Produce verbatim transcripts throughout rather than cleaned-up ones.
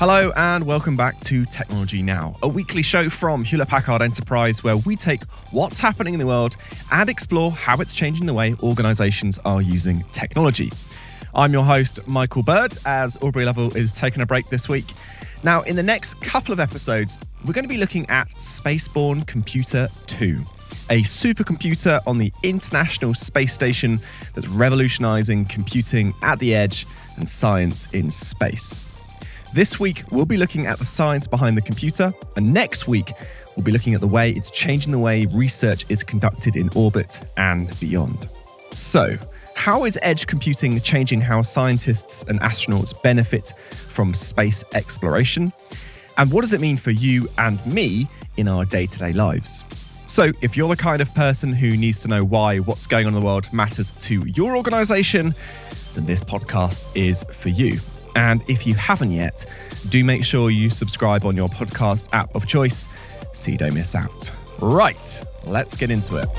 Hello and welcome back to Technology Now, a weekly show from Hewlett-Packard Enterprise where we take what's happening in the world and explore how it's changing the way organisations are using technology. I'm your host, Michael Bird, as Aubrey Lovell is taking a break this week. Now, in the next couple of episodes, we're going to be looking at Spaceborne Computer two, a supercomputer on the International Space Station that's revolutionising computing at the edge and science in space. This week, we'll be looking at the science behind the computer, and next week, we'll be looking at the way it's changing the way research is conducted in orbit and beyond. So, how is edge computing changing how scientists and astronauts benefit from space exploration? And what does it mean for you and me in our day-to-day lives? So, if you're the kind of person who needs to know why what's going on in the world matters to your organisation, then this podcast is for you. And if you haven't yet, do make sure you subscribe on your podcast app of choice so you don't miss out. Right, let's get into it.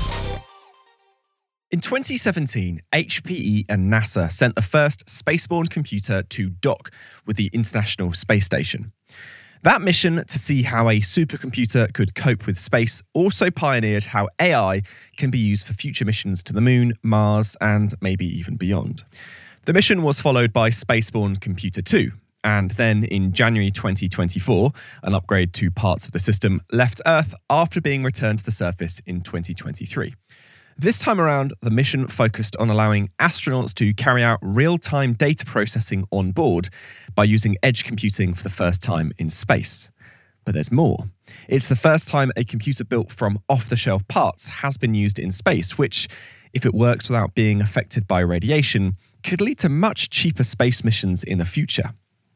In twenty seventeen, H P E and NASA sent the first spaceborne computer to dock with the International Space Station. That mission to see how a supercomputer could cope with space also pioneered how A I can be used for future missions to the Moon, Mars, and maybe even beyond. The mission was followed by Spaceborne Computer two, and then in January twenty twenty-four, an upgrade to parts of the system left Earth after being returned to the surface in twenty twenty-three. This time around, the mission focused on allowing astronauts to carry out real-time data processing on board by using edge computing for the first time in space. But there's more. It's the first time a computer built from off-the-shelf parts has been used in space, which, if it works without being affected by radiation, could lead to much cheaper space missions in the future.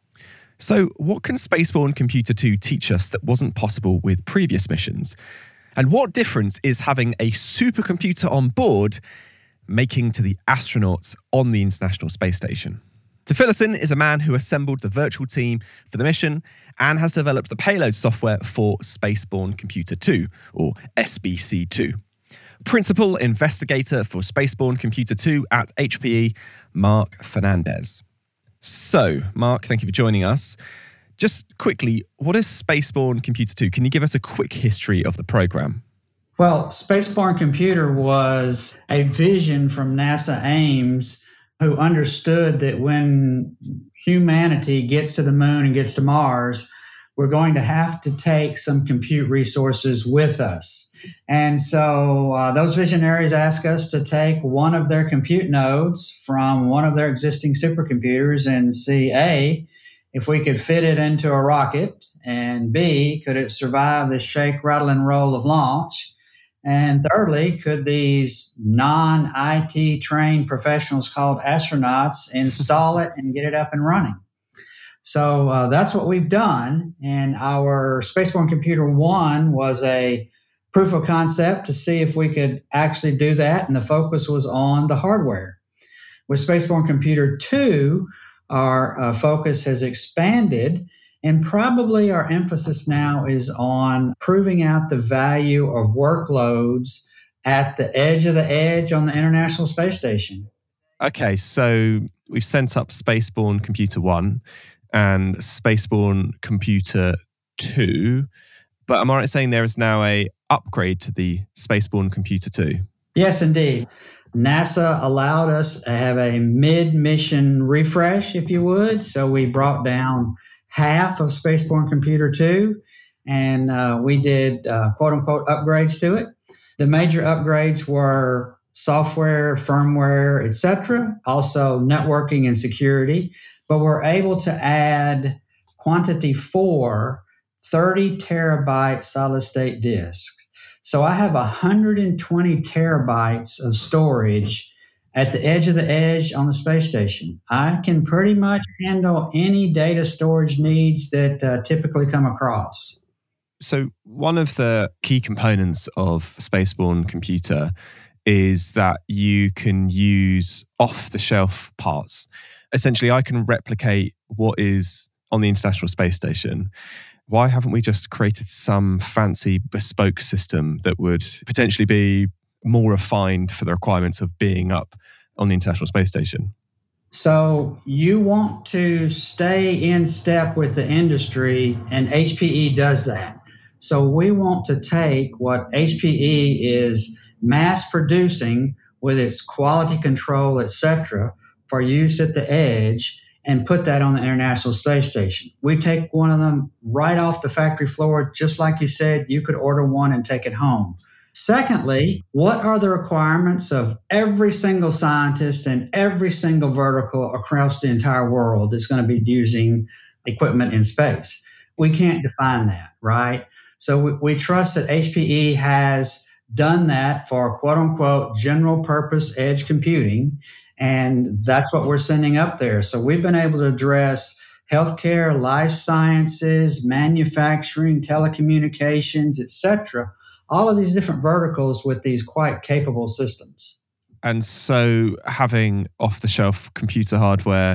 So, what can Spaceborne Computer two teach us that wasn't possible with previous missions? And what difference is having a supercomputer on board making to the astronauts on the International Space Station? To fill us in is a man who assembled the virtual team for the mission and has developed the payload software for Spaceborne Computer two, or S B C two. Principal Investigator for Spaceborne Computer two at H P E, Mark Fernandez. So, Mark, thank you for joining us. Just quickly, what is Spaceborne Computer two? Can you give us a quick history of the program? Well, Spaceborne Computer was a vision from NASA Ames, who understood that when humanity gets to the moon and gets to Mars, we're going to have to take some compute resources with us. And so uh, those visionaries asked us to take one of their compute nodes from one of their existing supercomputers and see, A, if we could fit it into a rocket, and B, could it survive the shake, rattle, and roll of launch? And thirdly, could these non-I T trained professionals called astronauts install it and get it up and running? So uh, that's what we've done. And our Spaceborne Computer one was a proof of concept to see if we could actually do that. And the focus was on the hardware. With Spaceborne Computer two, our uh, focus has expanded, and probably our emphasis now is on proving out the value of workloads at the edge of the edge on the International Space Station. Okay, so we've sent up Spaceborne Computer one and Spaceborne Computer two, but am I right saying there is now a upgrade to the Spaceborne Computer two? Yes, indeed. NASA allowed us to have a mid-mission refresh, if you would. So we brought down half of Spaceborne Computer two, and uh, we did uh, quote-unquote upgrades to it. The major upgrades were software, firmware, et cetera, also networking and security. But we're able to add quantity four, thirty terabyte solid-state disks. So I have one hundred twenty terabytes of storage at the edge of the edge on the space station. I can pretty much handle any data storage needs that uh, typically come across. So one of the key components of Spaceborne Computer is that you can use off-the-shelf parts. Essentially, I can replicate what is on the International Space Station. Why haven't we just created some fancy bespoke system that would potentially be more refined for the requirements of being up on the International Space Station? So you want to stay in step with the industry, and H P E does that. So we want to take what H P E is mass producing with its quality control, et cetera, for use at the edge, and put that on the International Space Station. We take one of them right off the factory floor, just like you said, you could order one and take it home. Secondly, what are the requirements of every single scientist and every single vertical across the entire world that's going to be using equipment in space? We can't define that, right? So we, we trust that H P E has done that for quote unquote general purpose edge computing. And that's what we're sending up there. So we've been able to address healthcare, life sciences, manufacturing, telecommunications, et cetera, all of these different verticals with these quite capable systems. And so having off-the-shelf computer hardware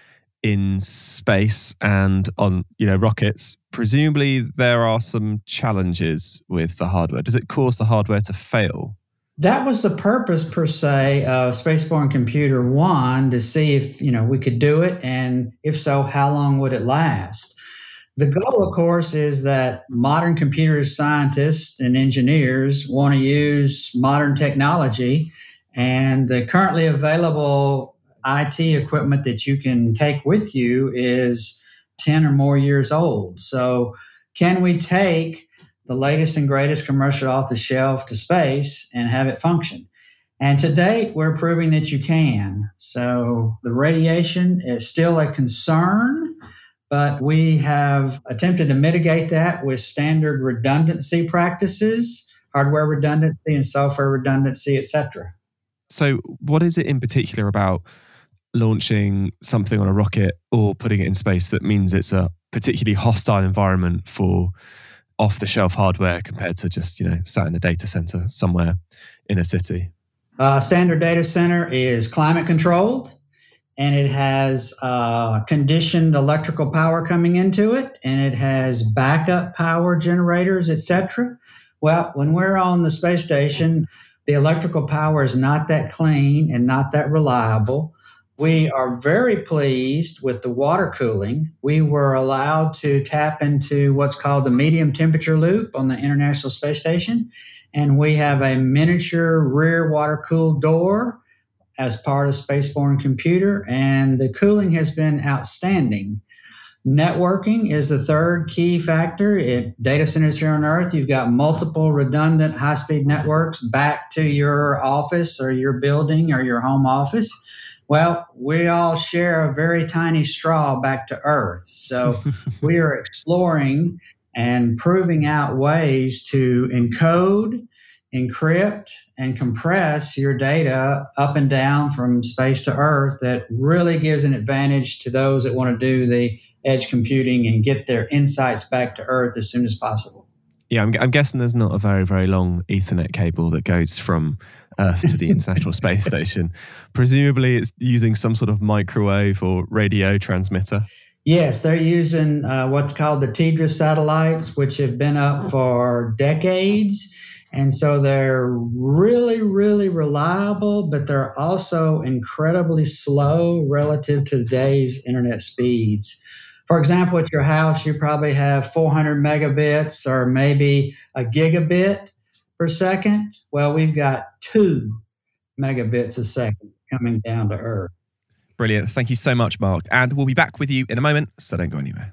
in space and on, you know, rockets, presumably there are some challenges with the hardware. Does it cause the hardware to fail? That was the purpose, per se, of Spaceborne Computer One, to see if, you know, we could do it, and if so, how long would it last? The goal, of course, is that modern computer scientists and engineers want to use modern technology, and the currently available I T equipment that you can take with you is ten or more years old. So can we take the latest and greatest commercial off the shelf to space and have it function? And to date, we're proving that you can. So the radiation is still a concern, but we have attempted to mitigate that with standard redundancy practices, hardware redundancy and software redundancy, et cetera. So what is it in particular about launching something on a rocket or putting it in space that means it's a particularly hostile environment for off-the-shelf hardware compared to just, you know, sat in a data center somewhere in a city? Uh, standard data center is climate controlled, and it has uh, conditioned electrical power coming into it, and it has backup power generators, et cetera. Well, when we're on the space station, the electrical power is not that clean and not that reliable. We are very pleased with the water cooling. We were allowed to tap into what's called the medium temperature loop on the International Space Station, and we have a miniature rear water-cooled door as part of Spaceborne Computer, and the cooling has been outstanding. Networking is the third key factor. At data centers here on Earth, you've got multiple redundant high-speed networks back to your office or your building or your home office. Well, we all share a very tiny straw back to Earth. So we are exploring and proving out ways to encode, encrypt, and compress your data up and down from space to Earth that really gives an advantage to those that want to do the edge computing and get their insights back to Earth as soon as possible. Yeah, I'm, I'm guessing there's not a very, very long Ethernet cable that goes from Earth to the International Space Station. Presumably it's using some sort of microwave or radio transmitter. Yes, they're using uh, what's called the TDRS satellites, which have been up for decades. And so they're really, really reliable, but they're also incredibly slow relative to today's internet speeds. For example, at your house, you probably have four hundred megabits or maybe a gigabit per second. Well, we've got two megabits a second coming down to Earth. Brilliant. Thank you so much, Mark. And we'll be back with you in a moment, so don't go anywhere.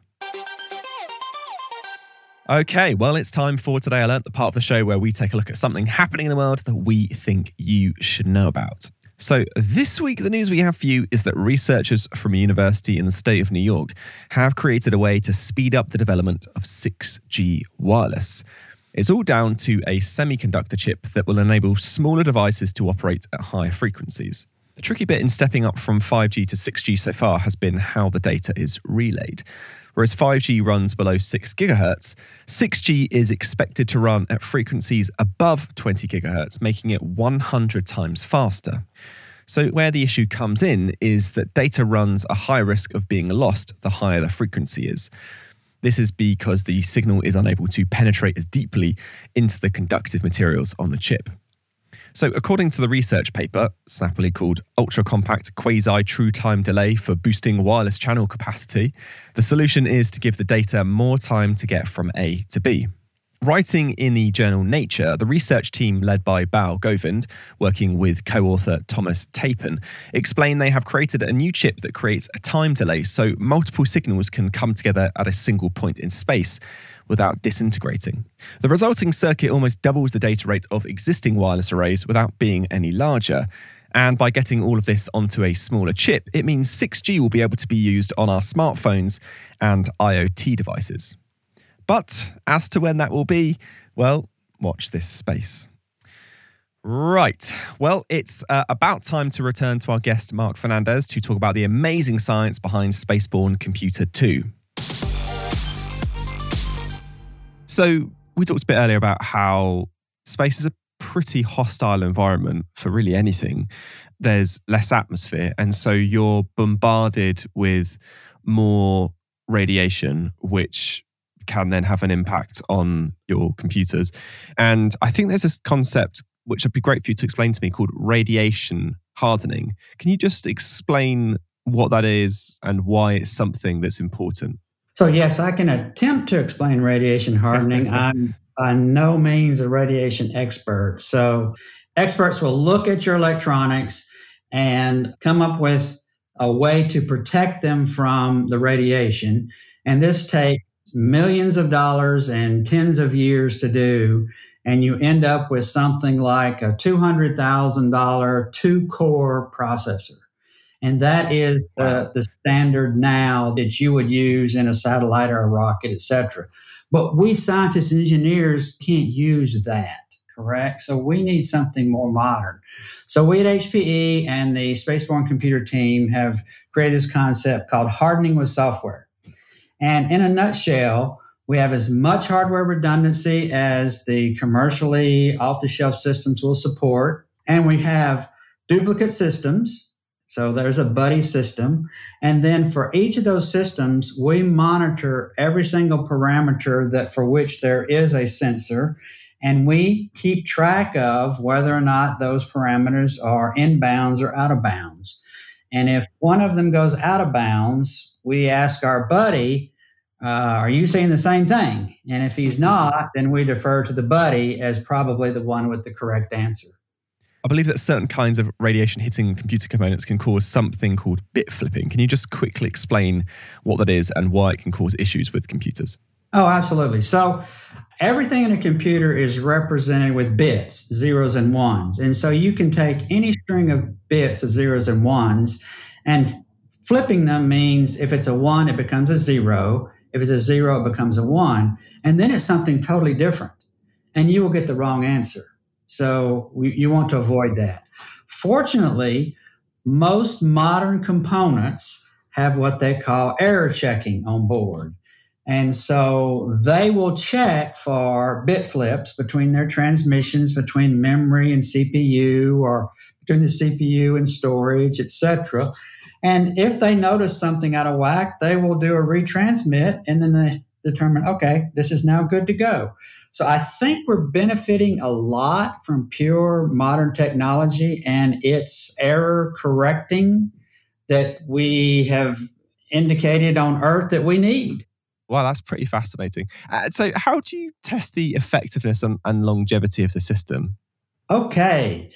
Okay, well, it's time for Today I Learnt, the part of the show where we take a look at something happening in the world that we think you should know about. So this week, the news we have for you is that researchers from a university in the state of New York have created a way to speed up the development of six G wireless. It's all down to a semiconductor chip that will enable smaller devices to operate at higher frequencies. The tricky bit in stepping up from five G to six G so far has been how the data is relayed. Whereas five G runs below six gigahertz, six G is expected to run at frequencies above twenty gigahertz, making it one hundred times faster. So where the issue comes in is that data runs a high risk of being lost the higher the frequency is. This is because the signal is unable to penetrate as deeply into the conductive materials on the chip. So according to the research paper, snappily called Ultra Compact Quasi True Time Delay for Boosting Wireless Channel Capacity, the solution is to give the data more time to get from A to B. Writing in the journal Nature, the research team led by Bal Govind, working with co-author Thomas Tapen, explained they have created a new chip that creates a time delay so multiple signals can come together at a single point in space without disintegrating. The resulting circuit almost doubles the data rate of existing wireless arrays without being any larger. And by getting all of this onto a smaller chip, it means six G will be able to be used on our smartphones and IoT devices. But as to when that will be, well, watch this space. Right. Well, it's uh, about time to return to our guest, Mark Fernandez, to talk about the amazing science behind Spaceborne Computer two. So we talked a bit earlier about how space is a pretty hostile environment for really anything. There's less atmosphere, and so you're bombarded with more radiation, which can then have an impact on your computers. And I think there's this concept, which would be great for you to explain to me, called radiation hardening. Can you just explain what that is and why it's something that's important? So yes, I can attempt to explain radiation hardening. I'm by no means a radiation expert. So experts will look at your electronics and come up with a way to protect them from the radiation. And this takes millions of dollars and tens of years to do, and you end up with something like a two hundred thousand dollars two-core processor. And that is uh, the standard now that you would use in a satellite or a rocket, et cetera. But we scientists and engineers can't use that, correct? So we need something more modern. So we at H P E and the Spaceborne Computer team have created this concept called hardening with software. And in a nutshell, we have as much hardware redundancy as the commercially off-the-shelf systems will support. And we have duplicate systems. So there's a buddy system. And then for each of those systems, we monitor every single parameter that for which there is a sensor. And we keep track of whether or not those parameters are in bounds or out of bounds. And if one of them goes out of bounds, we ask our buddy, uh, are you saying the same thing? And if he's not, then we defer to the buddy as probably the one with the correct answer. I believe that certain kinds of radiation hitting computer components can cause something called bit flipping. Can you just quickly explain what that is and why it can cause issues with computers? Oh, absolutely. So everything in a computer is represented with bits, zeros and ones. And so you can take any string of bits of zeros and ones, and flipping them means if it's a one, it becomes a zero. If it's a zero, it becomes a one. And then it's something totally different. And you will get the wrong answer. So we, you want to avoid that. Fortunately, most modern components have what they call error checking on board. And so they will check for bit flips between their transmissions, between memory and C P U, or between the C P U and storage, et cetera. And if they notice something out of whack, they will do a retransmit, and then they determine, okay, this is now good to go. So I think we're benefiting a lot from pure modern technology and its error correcting that we have indicated on Earth that we need. Wow, that's pretty fascinating. Uh, so how do you test the effectiveness and, and longevity of the system? Okay.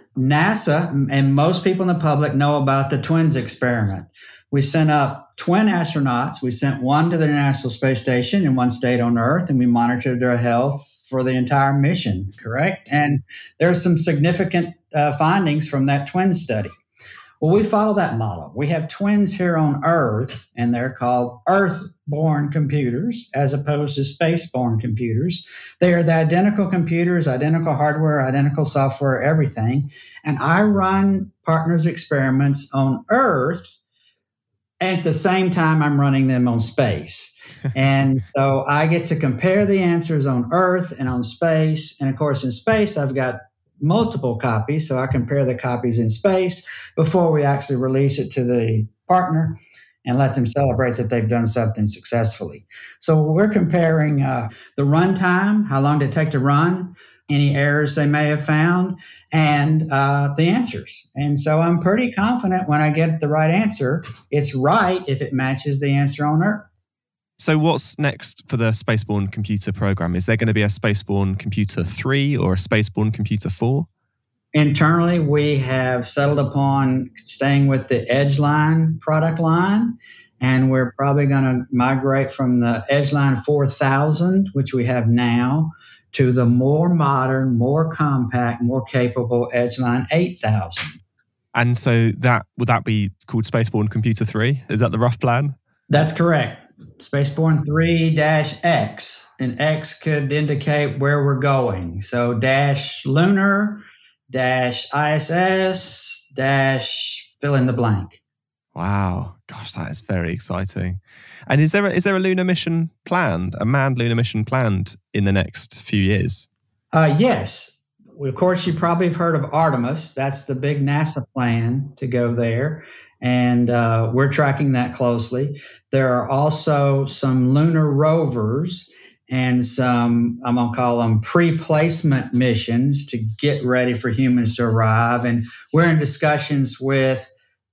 NASA and most people in the public know about the TWINS experiment. We sent up twin astronauts. We sent one to the International Space Station and one stayed on Earth, and we monitored their health for the entire mission, correct? And there's some significant uh, findings from that twin study. Well, we follow that model. We have twins here on Earth, and they're called Earth-born computers as opposed to space-born computers. They are the identical computers, identical hardware, identical software, everything. And I run partners' experiments on Earth. At the same time, I'm running them on space. And so I get to compare the answers on Earth and on space. And of course, in space, I've got multiple copies. So I compare the copies in space before we actually release it to the partner. and let them celebrate that they've done something successfully. So we're comparing uh, the run time, how long did it take to run, any errors they may have found, and uh, the answers. And so I'm pretty confident when I get the right answer, it's right if it matches the answer on Earth. So what's next for the Spaceborne Computer program? Is there going to be a Spaceborne Computer three or a Spaceborne Computer four? Internally, we have settled upon staying with the Edgeline product line, and we're probably going to migrate from the Edgeline four thousand, which we have now, to the more modern, more compact, more capable Edgeline eight thousand. And so that would that be called Spaceborne Computer three? Is that the rough plan? That's correct. Spaceborne three dash X, and X could indicate where we're going. So dash lunar, dash I S S, dash fill in the blank. Wow. Gosh, that is very exciting. And is there a, is there a lunar mission planned, a manned lunar mission planned in the next few years? Uh, yes. Of course, you probably have heard of Artemis. That's the big NASA plan to go there. And uh, we're tracking that closely. There are also some lunar rovers and some, I'm going to call them pre-placement missions to get ready for humans to arrive. And we're in discussions with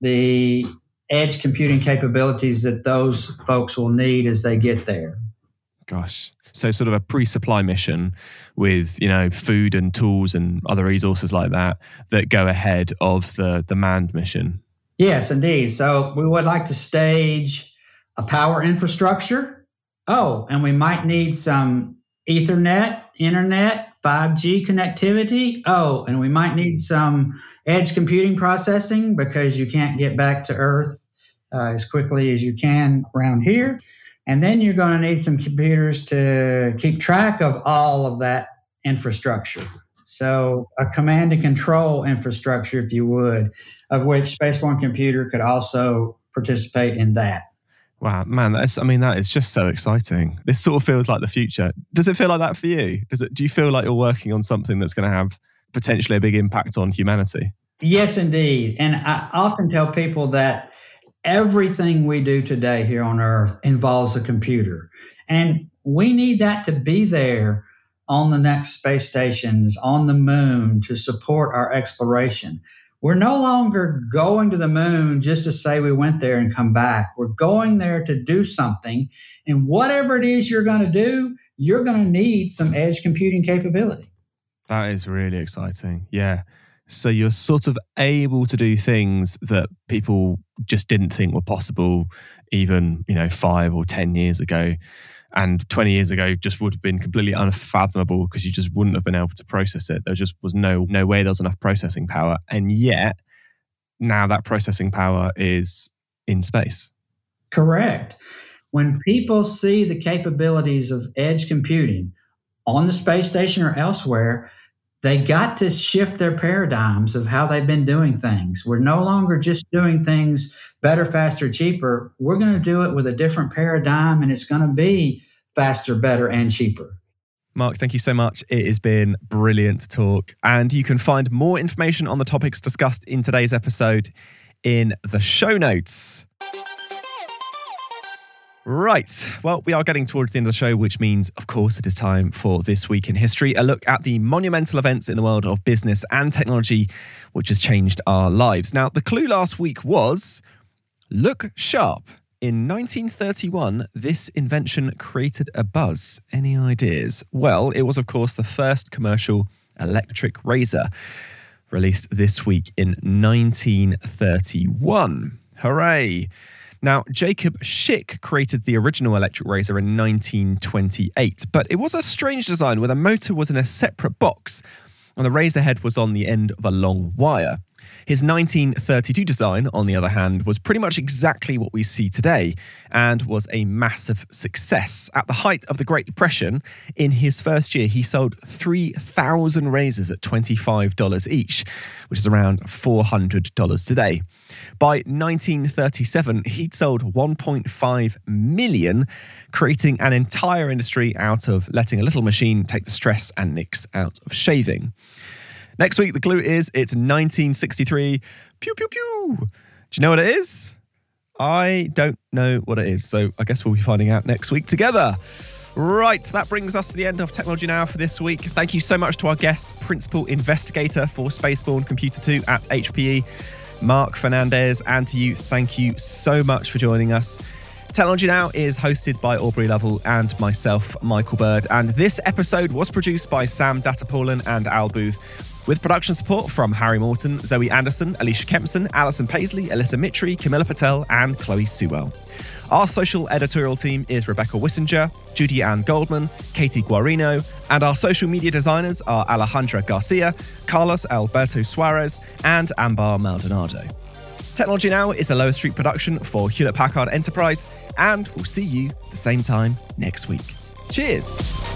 the edge computing capabilities that those folks will need as they get there. Gosh. So sort of a pre-supply mission with, you know, food and tools and other resources like that that go ahead of the, the manned mission. Yes, indeed. So we would like to stage a power infrastructure. Oh, and we might need some Ethernet, internet, five G connectivity. Oh, and we might need some edge computing processing because you can't get back to Earth uh, as quickly as you can around here. And then you're going to need some computers to keep track of all of that infrastructure. So a command and control infrastructure, if you would, of which Spaceborne Computer could also participate in that. Wow, man, that's, I mean, that is just so exciting. This sort of feels like the future. Does it feel like that for you? Does it? Do you feel like you're working on something that's going to have potentially a big impact on humanity? Yes, indeed. And I often tell people that everything we do today here on Earth involves a computer. And we need that to be there on the next space stations, on the moon, to support our exploration. We're no longer going to the moon just to say we went there and come back. We're going there to do something. And whatever it is you're going to do, you're going to need some edge computing capability. That is really exciting. Yeah. So you're sort of able to do things that people just didn't think were possible even, you know, five or ten years ago. And twenty years ago just would have been completely unfathomable because you just wouldn't have been able to process it. There just was no no way there was enough processing power. And yet, now that processing power is in space. Correct. When people see the capabilities of edge computing on the space station or elsewhere, they got to shift their paradigms of how they've been doing things. We're no longer just doing things better, faster, cheaper. We're going to do it with a different paradigm, and it's going to be faster, better, and cheaper. Mark, thank you so much. It has been brilliant to talk. And you can find more information on the topics discussed in today's episode in the show notes. Right. Well, we are getting towards the end of the show, which means, of course, it is time for This Week in History, a look at the monumental events in the world of business and technology, which has changed our lives. Now, the clue last week was, look sharp. In nineteen thirty-one, this invention created a buzz. Any ideas? Well, it was, of course, the first commercial electric razor, released this week in nineteen thirty-one. Hooray! Now, Jacob Schick created the original electric razor in nineteen twenty-eight, but it was a strange design where the motor was in a separate box and the razor head was on the end of a long wire. His nineteen thirty-two design, on the other hand, was pretty much exactly what we see today and was a massive success. At the height of the Great Depression, in his first year, he sold three thousand razors at twenty-five dollars each, which is around four hundred dollars today. By nineteen thirty-seven, he'd sold one point five million, creating an entire industry out of letting a little machine take the stress and nicks out of shaving. Next week, the clue is it's nineteen sixty-three. Pew, pew, pew. Do you know what it is? I don't know what it is, so I guess we'll be finding out next week together. Right, that brings us to the end of Technology Now for this week. Thank you so much to our guest, Principal Investigator for Spaceborne Computer two at H P E, Mark Fernandez, and to you, thank you so much for joining us. Technology Now is hosted by Aubrey Lovell and myself, Michael Bird, and this episode was produced by Sam Datapaulen and Al Booth, with production support from Harry Morton, Zoe Anderson, Alicia Kempson, Alison Paisley, Alyssa Mitri, Camilla Patel, and Chloe Sewell. Our social editorial team is Rebecca Wissinger, Judy Ann Goldman, Katie Guarino, and our social media designers are Alejandra Garcia, Carlos Alberto Suarez, and Ambar Maldonado. Technology Now is a Lower Street production for Hewlett Packard Enterprise, and we'll see you the same time next week. Cheers!